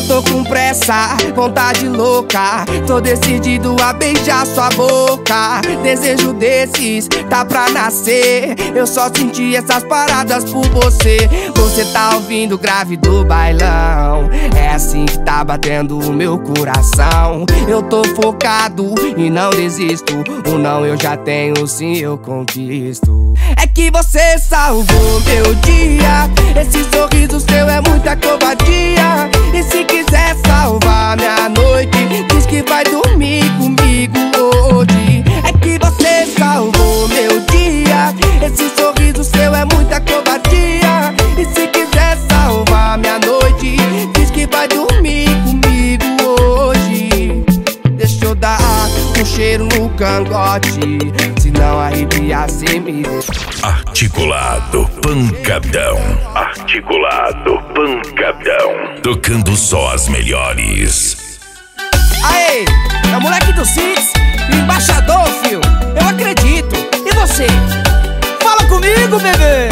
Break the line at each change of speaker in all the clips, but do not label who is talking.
tô com pressa, vontade louca, tô decidido a beijar sua boca. Desejo desses, tá pra nascer. Eu só senti essas paradas por você. Você tá ouvindo o grave do bailão, é assim que tá batendo o meu coração. Eu tô focado e não desisto. O não eu já tenho, o sim eu conquisto. É que você salvou meu dia. Esse sorriso seu é muita covardia. E se quiser salvar minha noite, diz que vai dormir comigo hoje. É que você salvou meu dia. Esse sorriso seu é muita covardia. E se quiser salvar minha noite, diz que vai dormir comigo hoje. Deixa eu dar um cheiro no cangote, se não arrepiar cê me deixa.
Articulado Pancadão. Articulado Pancadão. Tocando só as melhores.
Aê, é o moleque do Six, embaixador, fio. Eu acredito. E você? Fala comigo, bebê.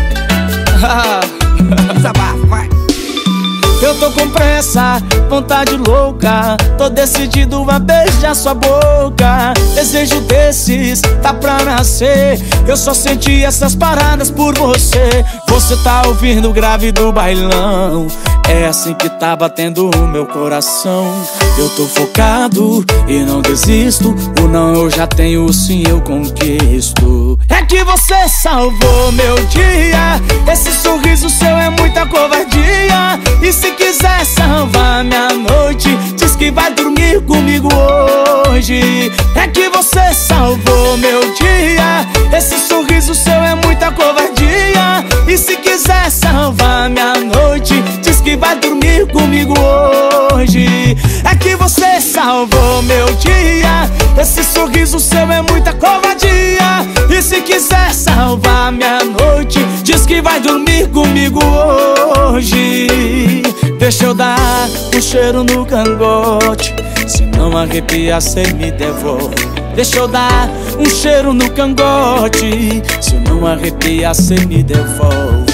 Desabafa, vai.
Eu tô com pressa, vontade louca, tô decidido a beijar sua boca. Desejo desses, tá pra nascer. Eu só senti essas paradas por você. Você tá ouvindo o grave do bailão, é assim que tá batendo o meu coração. Eu tô focado e não desisto. O não eu já tenho, o sim eu conquisto. É que você salvou meu dia. Esse sorriso seu é muita covardia. E se quiser salvar minha noite, diz que vai dormir comigo hoje. É que você salvou meu dia. Esse sorriso seu é muita covardia. E se quiser salvar minha noite, diz que vai dormir comigo hoje. É que você salvou meu dia. Esse sorriso seu é muita covardia. E se quiser salvar minha noite, diz que vai dormir comigo hoje. Deixa eu dar um cheiro no cangote, se não arrepiar cê me devolve. Deixa eu dar um cheiro no cangote, se não arrepiar cê me devolve.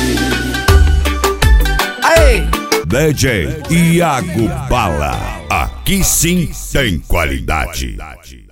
Aê!
DJ Iago Bala. Aqui sim tem qualidade.